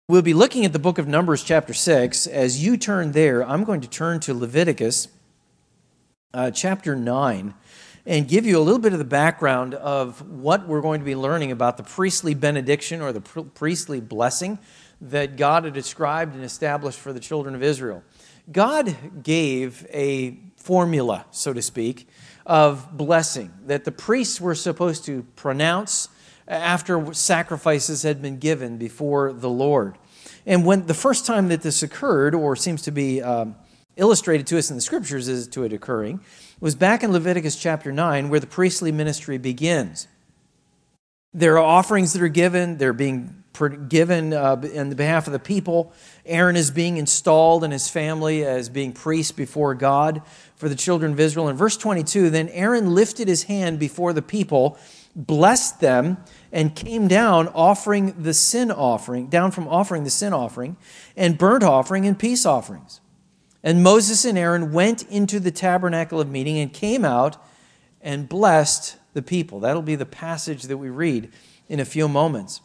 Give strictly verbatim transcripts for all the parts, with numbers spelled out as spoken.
We'll be looking at the book of Numbers chapter six. As you turn there, I'm going to turn to Leviticus uh, chapter nine and give you a little bit of the background of what we're going to be learning about the priestly benediction or the priestly blessing that God had described and established for the children of Israel. God gave a formula, so to speak, of blessing that the priests were supposed to pronounce after sacrifices had been given before the Lord. And when the first time that this occurred, or seems to be um, illustrated to us in the Scriptures as to it occurring, was back in Leviticus chapter nine, where the priestly ministry begins. There are offerings that are given. They're being given uh, on the behalf of the people. Aaron is being installed and his family as being priests before God for the children of Israel. In verse twenty-two, then Aaron lifted his hand before the people, blessed them, and came down offering the sin offering, down from offering the sin offering, and burnt offering and peace offerings. And Moses and Aaron went into the tabernacle of meeting and came out and blessed the people. That'll be the passage that we read in a few moments.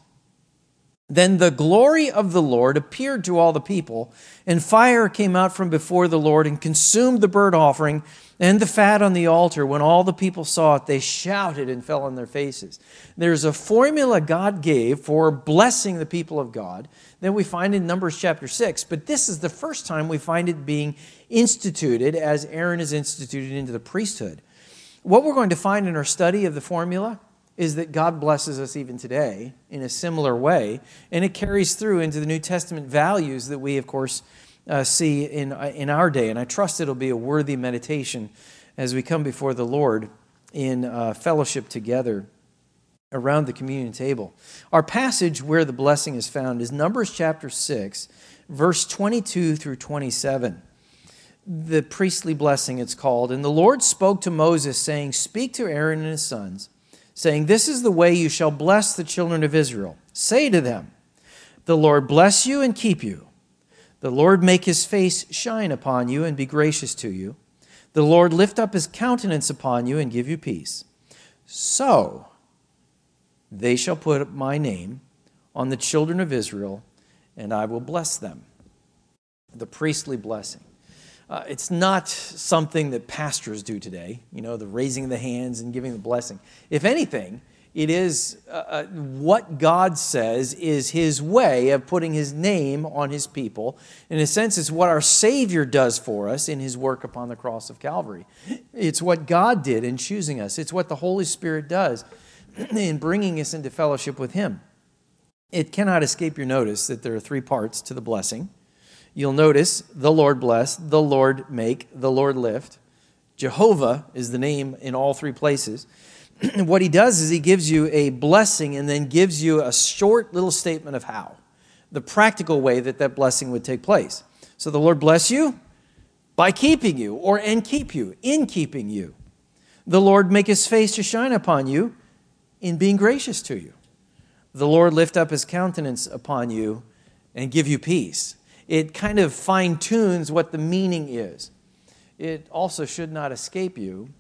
Then the glory of the Lord appeared to all the people, and fire came out from before the Lord and consumed the burnt offering and the fat on the altar. When all the people saw it, they shouted and fell on their faces. There's a formula God gave for blessing the people of God that we find in Numbers chapter six, but this is the first time we find it being instituted as Aaron is instituted into the priesthood. What we're going to find in our study of the formula is that God blesses us even today in a similar way, and it carries through into the New Testament values that we, of course, uh, see in, uh, in our day. And I trust it'll be a worthy meditation as we come before the Lord in uh, fellowship together around the communion table. Our passage where the blessing is found is Numbers chapter six, verse twenty-two through twenty-seven. The priestly blessing, it's called. And the Lord spoke to Moses, saying, "Speak to Aaron and his sons, saying, this is the way you shall bless the children of Israel. Say to them, the Lord bless you and keep you. The Lord make his face shine upon you and be gracious to you. The Lord lift up his countenance upon you and give you peace. So they shall put my name on the children of Israel, and I will bless them." The priestly blessing. Uh, it's not something that pastors do today, you know, the raising of the hands and giving the blessing. If anything, it is uh, what God says is his way of putting his name on his people. In a sense, it's what our Savior does for us in his work upon the cross of Calvary. It's what God did in choosing us. It's what the Holy Spirit does in bringing us into fellowship with him. It cannot escape your notice that there are three parts to the blessing. You'll notice the Lord bless, the Lord make, the Lord lift. Jehovah is the name in all three places. What he does is he gives you a blessing and then gives you a short little statement of how, the practical way that that blessing would take place. So the Lord bless you by keeping you, or and keep you, in keeping you. The Lord make his face to shine upon you in being gracious to you. The Lord lift up his countenance upon you and give you peace. It kind of fine-tunes what the meaning is. It also should not escape you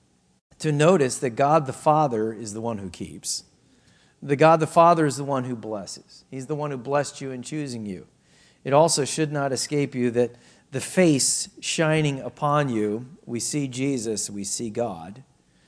to notice that God the Father is the one who keeps. The God the Father is the one who blesses. He's the one who blessed you in choosing you. It also should not escape you that the face shining upon you, we see Jesus, we see God.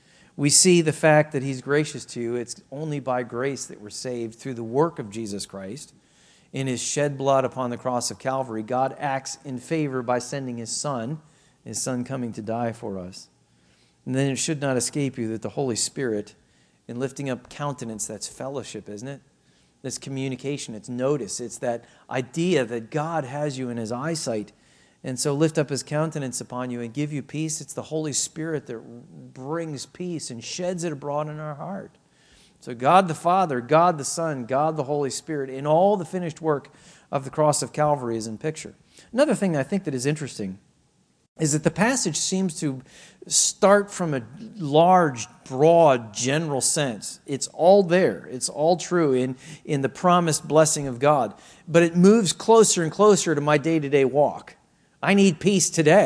We see the fact that he's gracious to you. It's only by grace that we're saved through the work of Jesus Christ. In his shed blood upon the cross of Calvary, God acts in favor by sending his Son, his Son coming to die for us. And then it should not escape you that the Holy Spirit, in lifting up countenance, that's fellowship, isn't it? That's communication, it's notice, it's that idea that God has you in his eyesight. And so lift up his countenance upon you and give you peace. It's the Holy Spirit that brings peace and sheds it abroad in our heart. So God the Father, God the Son, God the Holy Spirit, in all the finished work of the cross of Calvary is in picture. Another thing I think that is interesting is that the passage seems to start from a large, broad, general sense. It's all there. It's all true in, in the promised blessing of God. But it moves closer and closer to my day-to-day walk. I need peace today.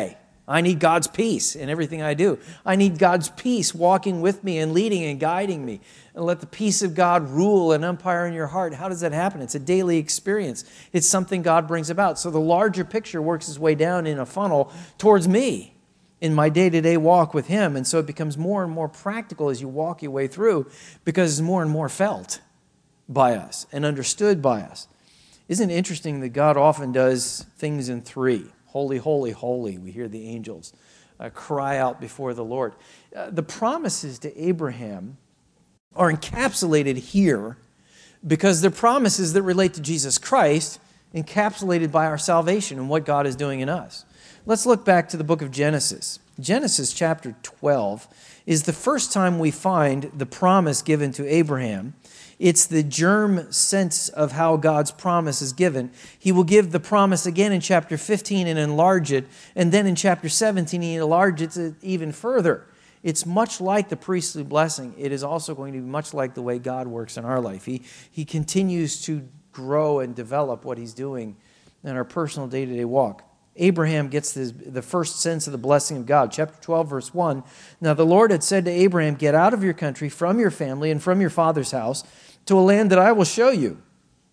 I need God's peace in everything I do. I need God's peace walking with me and leading and guiding me. And let the peace of God rule and umpire in your heart. How does that happen? It's a daily experience. It's something God brings about. So the larger picture works its way down in a funnel towards me in my day-to-day walk with Him. And so it becomes more and more practical as you walk your way through, because it's more and more felt by us and understood by us. Isn't it interesting that God often does things in three? Holy, holy, holy. We hear the angels uh, cry out before the Lord. Uh, the promises to Abraham are encapsulated here because they're promises that relate to Jesus Christ, encapsulated by our salvation and what God is doing in us. Let's look back to the book of Genesis. Genesis chapter twelve is the first time we find the promise given to Abraham. It's the germ sense of how God's promise is given. He will give the promise again in chapter fifteen and enlarge it. And then in chapter seventeen, he enlarges it even further. It's much like the priestly blessing. It is also going to be much like the way God works in our life. He, he continues to grow and develop what He's doing in our personal day-to-day walk. Abraham gets this, the first sense of the blessing of God. Chapter twelve, verse one. Now the Lord had said to Abraham, get out of your country, from your family, and from your father's house, to a land that I will show you.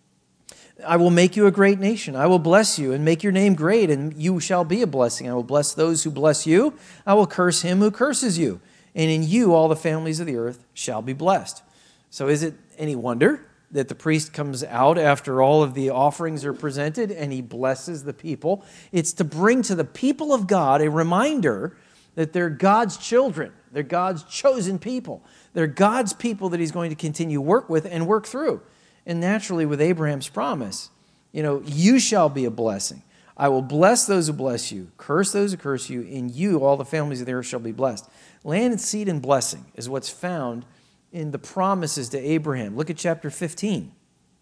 I will make you a great nation. I will bless you and make your name great, and you shall be a blessing. I will bless those who bless you. I will curse him who curses you. And in you all the families of the earth shall be blessed. So is it any wonder that the priest comes out after all of the offerings are presented and he blesses the people? It's to bring to the people of God a reminder that they're God's children. They're God's chosen people. They're God's people that He's going to continue work with and work through. And naturally, with Abraham's promise, you know, you shall be a blessing. I will bless those who bless you, curse those who curse you. In you, all the families of the earth shall be blessed. Land and seed and blessing is what's found in the promises to Abraham. Look at chapter fifteen.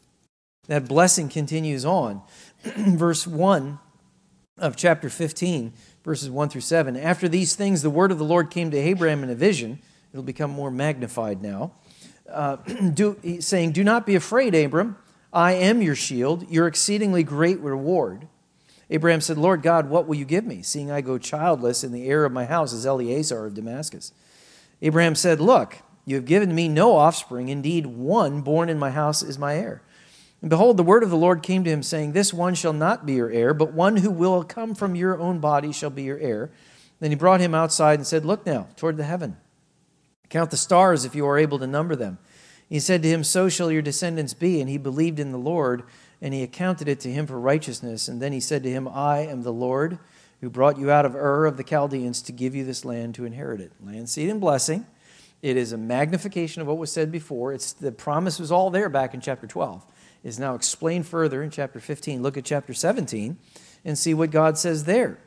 That blessing continues on. Verse one of chapter fifteen, verses one through seven. After these things, the word of the Lord came to Abraham in a vision. It'll become more magnified now. Uh, do, saying, do not be afraid, Abram. I am your shield, your exceedingly great reward. Abraham said, Lord God, what will you give me, seeing I go childless, and the heir of my house is Eliezer of Damascus? Abraham said, look, you have given me no offspring. Indeed, one born in my house is my heir. And behold, the word of the Lord came to him, saying, this one shall not be your heir, but one who will come from your own body shall be your heir. Then he brought him outside and said, look now toward the heaven. Count the stars if you are able to number them. He said to him, so shall your descendants be. And he believed in the Lord, and he accounted it to him for righteousness. And then he said to him, I am the Lord who brought you out of Ur of the Chaldeans to give you this land to inherit it. Land, seed, and blessing. It is a magnification of what was said before. It's the promise was all there back in chapter twelve. It's now explained further in chapter fifteen. Look at chapter seventeen and see what God says there.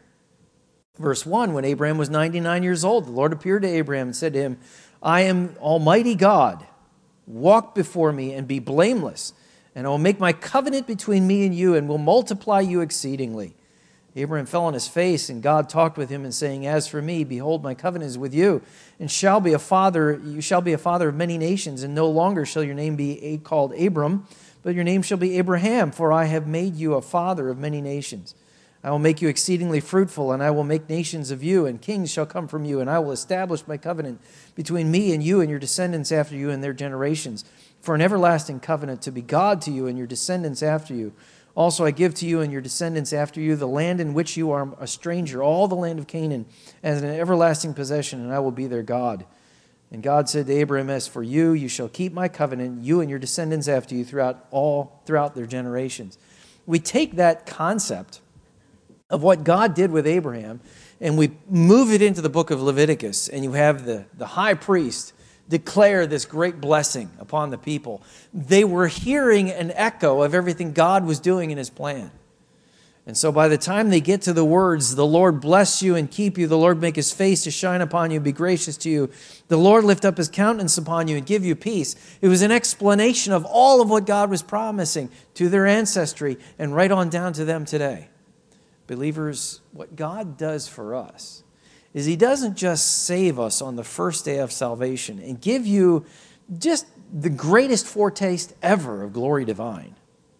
Verse one, when Abraham was ninety-nine years old, the Lord appeared to Abraham and said to him, I am Almighty God. Walk before me and be blameless, and I will make my covenant between me and you and will multiply you exceedingly. Abraham fell on his face, and God talked with him and saying, as for me, behold, my covenant is with you, and shall be a father, you shall be a father of many nations, and no longer shall your name be called Abram, but your name shall be Abraham, for I have made you a father of many nations. I will make you exceedingly fruitful, and I will make nations of you, and kings shall come from you, and I will establish my covenant between me and you and your descendants after you and their generations, for an everlasting covenant to be God to you and your descendants after you. Also I give to you and your descendants after you the land in which you are a stranger, all the land of Canaan, as an everlasting possession, and I will be their God. And God said to Abraham, as for you, you shall keep my covenant, you and your descendants after you, throughout all throughout their generations. We take that concept of what God did with Abraham, and we move it into the book of Leviticus, and you have the, the high priest declare this great blessing upon the people. They were hearing an echo of everything God was doing in His plan. And so by the time they get to the words, the Lord bless you and keep you, the Lord make His face to shine upon you, be gracious to you, the Lord lift up His countenance upon you and give you peace. It was an explanation of all of what God was promising to their ancestry and right on down to them today. Believers, what God does for us is He doesn't just save us on the first day of salvation and give you just the greatest foretaste ever of glory divine.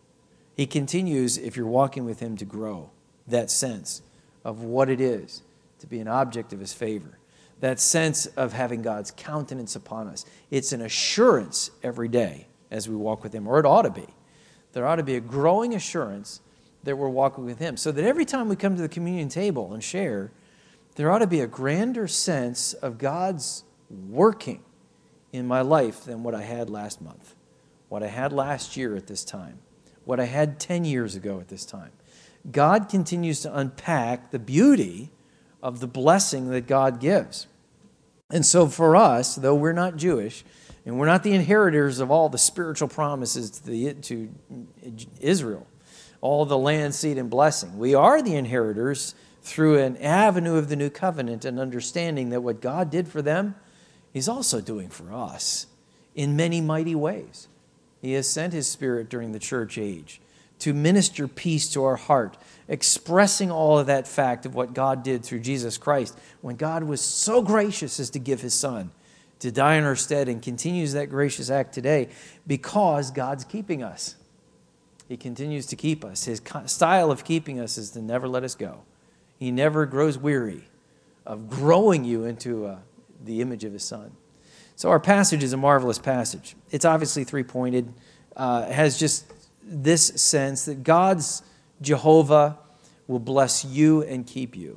He continues, if you're walking with Him, to grow that sense of what it is to be an object of his favor. That sense of having God's countenance upon us. It's an assurance every day as we walk with him, or it ought to be. There ought to be a growing assurance that we're walking with him, so that every time we come to the communion table and share, there ought to be a grander sense of God's working in my life than what I had last month, what I had last year at this time, what I had ten years ago at this time. God continues to unpack the beauty of the blessing that God gives. And so for us, though we're not Jewish, and we're not the inheritors of all the spiritual promises to, the, to Israel, all the land, seed, and blessing, we are the inheritors through an avenue of the new covenant and understanding that what God did for them, he's also doing for us in many mighty ways. He has sent his Spirit during the church age to minister peace to our heart, expressing all of that fact of what God did through Jesus Christ when God was so gracious as to give his Son to die in our stead, and continues that gracious act today because God's keeping us. He continues to keep us. His style of keeping us is to never let us go. He never grows weary of growing you into uh, the image of his Son. So our passage is a marvelous passage. It's obviously three-pointed. Uh, it has just this sense that God's Jehovah will bless you and keep you.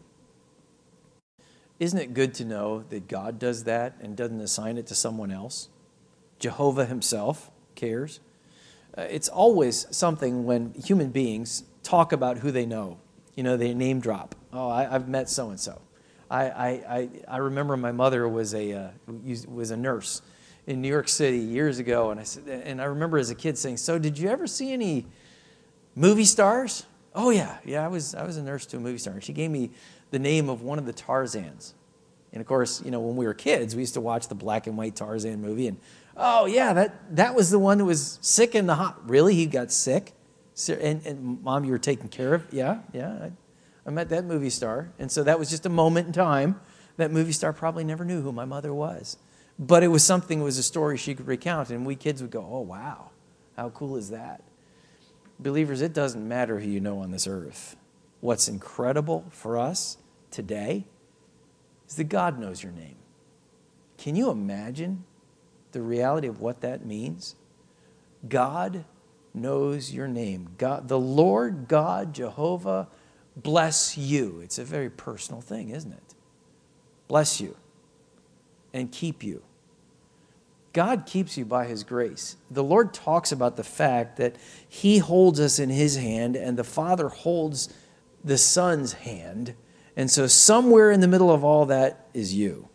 Isn't it good to know that God does that and doesn't assign it to someone else? Jehovah himself cares. Uh, it's always something when human beings talk about who they know. You know, they name drop. Oh, I, I've met so-and-so. I, I, I, I remember my mother was a, uh, was a nurse in New York City years ago, and I said, and I remember as a kid saying, "So, did you ever see any movie stars?" "Oh yeah, yeah, I was I was a nurse to a movie star." And she gave me the name of one of the Tarzans. And of course, you know, when we were kids, we used to watch the black and white Tarzan movie, and oh yeah, that that was the one who was sick in the hot. Really, he got sick, and, and Mom, you were taken care of. Yeah, yeah. I, I met that movie star, and so that was just a moment in time. That movie star probably never knew who my mother was. But it was something, it was a story she could recount, and we kids would go, "Oh, wow, how cool is that?" Believers, it doesn't matter who you know on this earth. What's incredible for us today is that God knows your name. Can you imagine the reality of what that means? God knows your name. God, the Lord God, Jehovah, bless you. It's a very personal thing, isn't it? Bless you and keep you. God keeps you by his grace. The Lord talks about the fact that he holds us in his hand and the Father holds the Son's hand. And so somewhere in the middle of all that is you.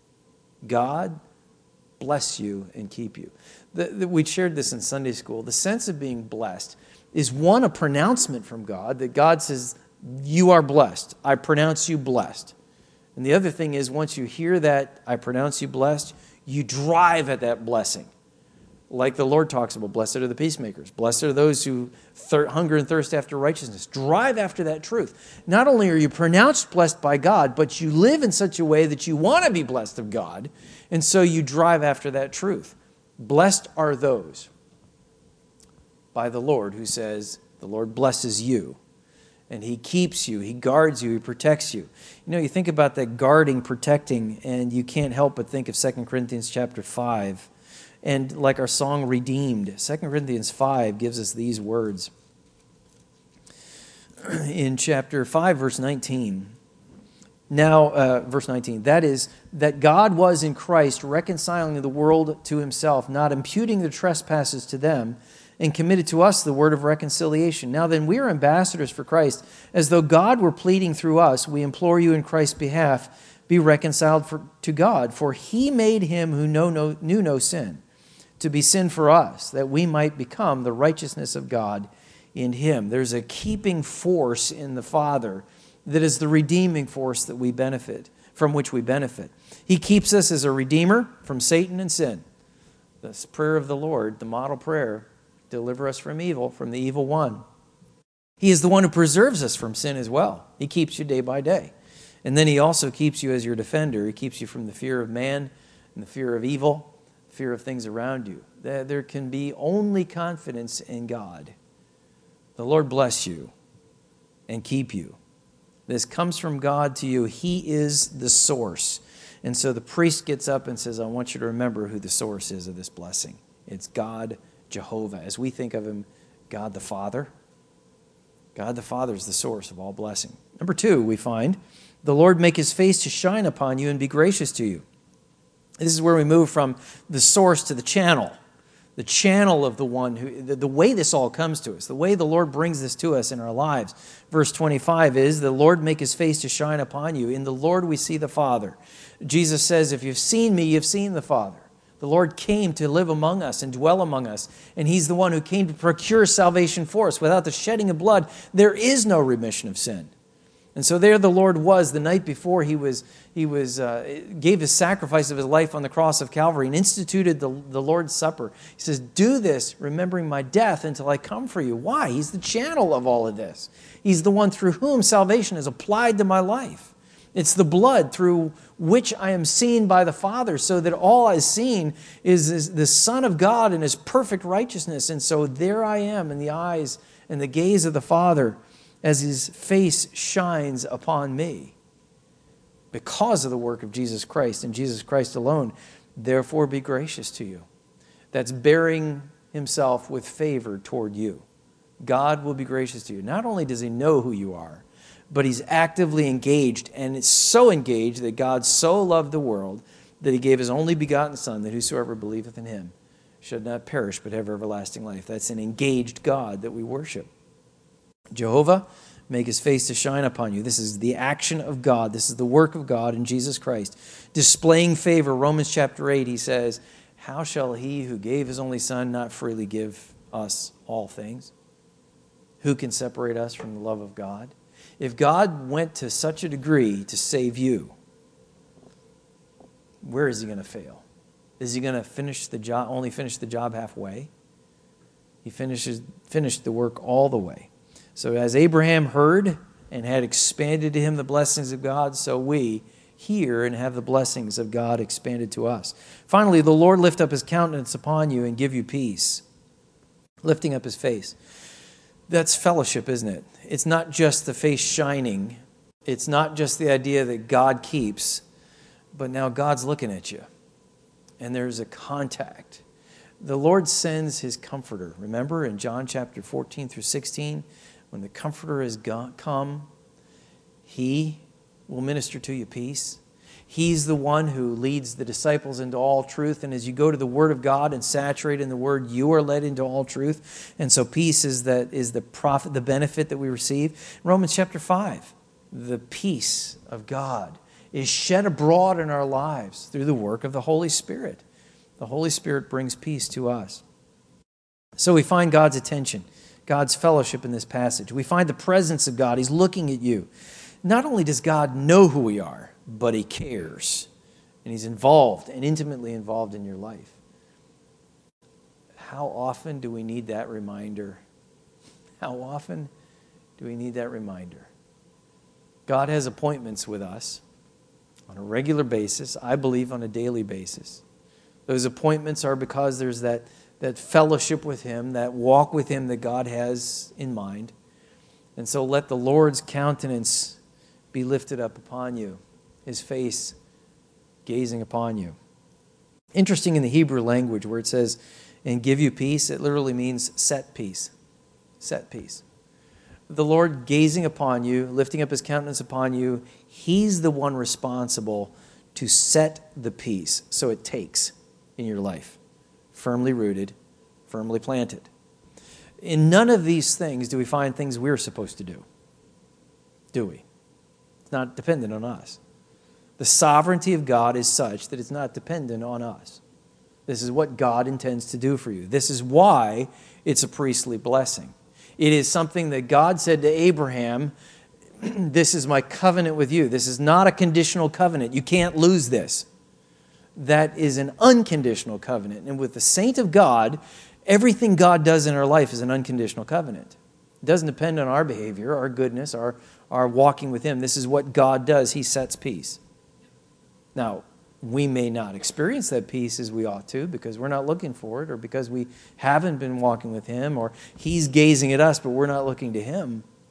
God bless you and keep you. The, the, we shared this in Sunday school. The sense of being blessed is, one, a pronouncement from God that God says, "You are blessed. I pronounce you blessed." And the other thing is, once you hear that, "I pronounce you blessed," you drive at that blessing. Like the Lord talks about, blessed are the peacemakers. Blessed are those who thir- hunger and thirst after righteousness. Drive after that truth. Not only are you pronounced blessed by God, but you live in such a way that you want to be blessed of God. And so you drive after that truth. Blessed are those by the Lord who says, the Lord blesses you. And he keeps you, he guards you, he protects you. You know, you think about that guarding, protecting, and you can't help but think of Second Corinthians chapter five. And like our song, Redeemed, Second Corinthians five gives us these words. In chapter five, verse nineteen. Now, uh, verse nineteen, that is, that God was in Christ reconciling the world to himself, not imputing the trespasses to them, and committed to us the word of reconciliation. Now then, we are ambassadors for Christ, as though God were pleading through us. We implore you in Christ's behalf, be reconciled for, to God. For he made him who know no, knew no sin to be sin for us, that we might become the righteousness of God in him. There's a keeping force in the Father that is the redeeming force that we benefit, from which we benefit. He keeps us as a redeemer from Satan and sin. This prayer of the Lord, the model prayer, deliver us from evil, from the evil one. He is the one who preserves us from sin as well. He keeps you day by day. And then he also keeps you as your defender. He keeps you from the fear of man and the fear of evil, fear of things around you. There can be only confidence in God. The Lord bless you and keep you. This comes from God to you. He is the source. And so the priest gets up and says, I want you to remember who the source is of this blessing. It's God, Jehovah. As we think of him, God the Father. God the Father is the source of all blessing. Number two, we find, the Lord make his face to shine upon you and be gracious to you. This is where we move from the source to the channel. The channel of the one who, the, the way this all comes to us, the way the Lord brings this to us in our lives. Verse twenty-five is, the Lord make his face to shine upon you. In the Lord we see the Father. Jesus says, if you've seen me, you've seen the Father. The Lord came to live among us and dwell among us, and he's the one who came to procure salvation for us. Without the shedding of blood, there is no remission of sin. And so there the Lord was the night before he was he was uh, gave his sacrifice of his life on the cross of Calvary and instituted the, the Lord's Supper. He says, do this, remembering my death until I come for you. Why? He's the channel of all of this. He's the one through whom salvation is applied to my life. It's the blood through which I am seen by the Father, so that all I've seen is, is the Son of God and his perfect righteousness. And so there I am in the eyes and the gaze of the Father, as his face shines upon me because of the work of Jesus Christ and Jesus Christ alone. Therefore be gracious to you. That's bearing himself with favor toward you. God will be gracious to you. Not only does he know who you are, but he's actively engaged, and it's so engaged that God so loved the world that he gave his only begotten Son, that whosoever believeth in him should not perish but have everlasting life. That's an engaged God that we worship. Jehovah, make his face to shine upon you. This is the action of God. This is the work of God in Jesus Christ. Displaying favor, Romans chapter eight, he says, how shall he who gave his only Son not freely give us all things? Who can separate us from the love of God? If God went to such a degree to save you, where is he going to fail? Is he going to finish the job, only finish the job halfway? He finishes finished the work all the way. So as Abraham heard and had expanded to him the blessings of God, so we hear and have the blessings of God expanded to us. Finally, the Lord lift up his countenance upon you and give you peace. Lifting up his face. That's fellowship, isn't it? It's not just the face shining. It's not just the idea that God keeps, but now God's looking at you. And there's a contact. The Lord sends his comforter. Remember in John chapter fourteen through sixteen, when the comforter has come, he will minister to you peace. He's the one who leads the disciples into all truth. And as you go to the Word of God and saturate in the Word, you are led into all truth. And so peace is that is the profit, the benefit that we receive. Romans chapter five, the peace of God is shed abroad in our lives through the work of the Holy Spirit. The Holy Spirit brings peace to us. So we find God's attention, God's fellowship in this passage. We find the presence of God. He's looking at you. Not only does God know who we are, but he cares. And he's involved and intimately involved in your life. How often do we need that reminder? How often do we need that reminder? God has appointments with us on a regular basis, I believe on a daily basis. Those appointments are because there's that, that fellowship with him, that walk with him that God has in mind. And so let the Lord's countenance be lifted up upon you, his face gazing upon you. Interesting in the Hebrew language where it says, and give you peace, it literally means set peace. Set peace. The Lord gazing upon you, lifting up his countenance upon you, he's the one responsible to set the peace so it takes in your life. Firmly rooted, firmly planted. In none of these things do we find things we're supposed to do. Do we? It's not dependent on us. The sovereignty of God is such that it's not dependent on us. This is what God intends to do for you. This is why it's a priestly blessing. It is something that God said to Abraham, this is my covenant with you. This is not a conditional covenant. You can't lose this. That is an unconditional covenant. And with the saint of God, everything God does in our life is an unconditional covenant. It doesn't depend on our behavior, our goodness, our, our walking with him. This is what God does. He sets peace. Now, we may not experience that peace as we ought to because we're not looking for it, or because we haven't been walking with him, or he's gazing at us but we're not looking to him.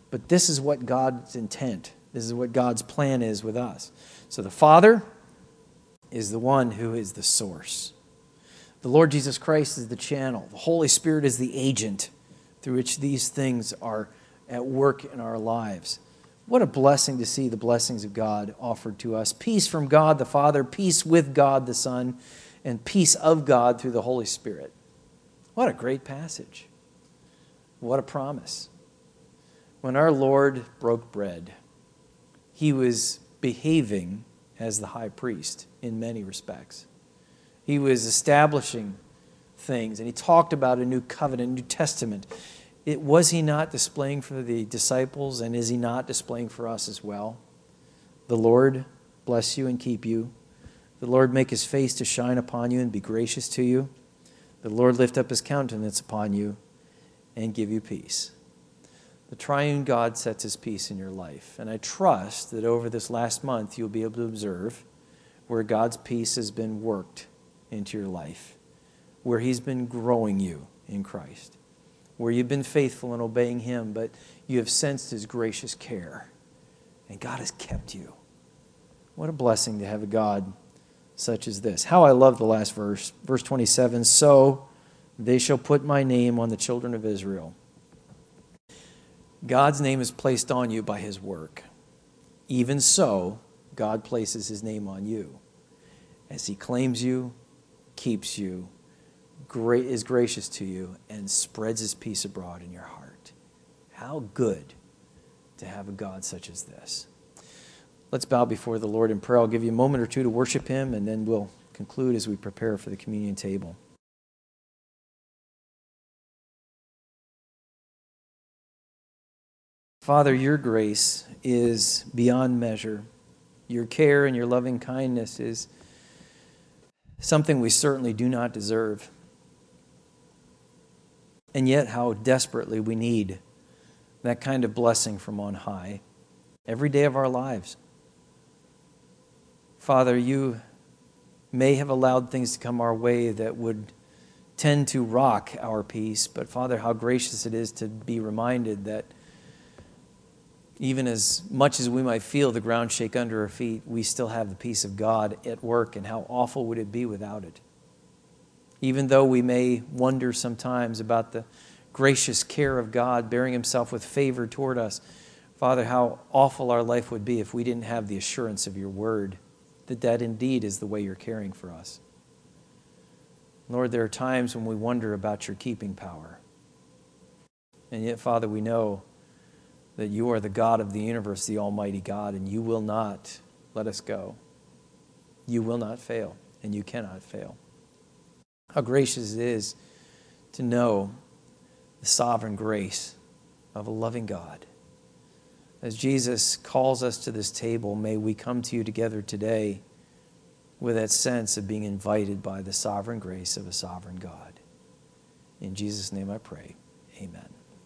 But this is what God's intent, this is what God's plan is with us. So the Father is the one who is the source. The Lord Jesus Christ is the channel. The Holy Spirit is the agent through which these things are at work in our lives. What a blessing to see the blessings of God offered to us. Peace from God the Father, peace with God the Son, and peace of God through the Holy Spirit. What a great passage. What a promise. When our Lord broke bread, he was behaving as the high priest in many respects. He was establishing things, and he talked about a new covenant, new testament. It, was he not displaying for the disciples, and is he not displaying for us as well? The Lord bless you and keep you. The Lord make his face to shine upon you and be gracious to you. The Lord lift up his countenance upon you and give you peace. The triune God sets his peace in your life. And I trust that over this last month you'll be able to observe where God's peace has been worked into your life, where he's been growing you in Christ, where you've been faithful in obeying him, but you have sensed his gracious care. And God has kept you. What a blessing to have a God such as this. How I love the last verse, verse twenty-seven. So they shall put my name on the children of Israel. God's name is placed on you by his work. Even so, God places his name on you as he claims you, keeps you, great, is gracious to you, and spreads his peace abroad in your heart. How good to have a God such as this. Let's bow before the Lord in prayer. I'll give you a moment or two to worship him, and then we'll conclude as we prepare for the communion table. Father, your grace is beyond measure. Your care and your loving kindness is something we certainly do not deserve. And yet how desperately we need that kind of blessing from on high every day of our lives. Father, you may have allowed things to come our way that would tend to rock our peace, but Father, how gracious it is to be reminded that even as much as we might feel the ground shake under our feet, we still have the peace of God at work, and how awful would it be without it? Even though we may wonder sometimes about the gracious care of God bearing himself with favor toward us, Father, how awful our life would be if we didn't have the assurance of your word, that that indeed is the way you're caring for us. Lord, there are times when we wonder about your keeping power. And yet, Father, we know that you are the God of the universe, the Almighty God, and you will not let us go. You will not fail, and you cannot fail. How gracious it is to know the sovereign grace of a loving God. As Jesus calls us to this table, may we come to you together today with that sense of being invited by the sovereign grace of a sovereign God. In Jesus' name I pray, amen.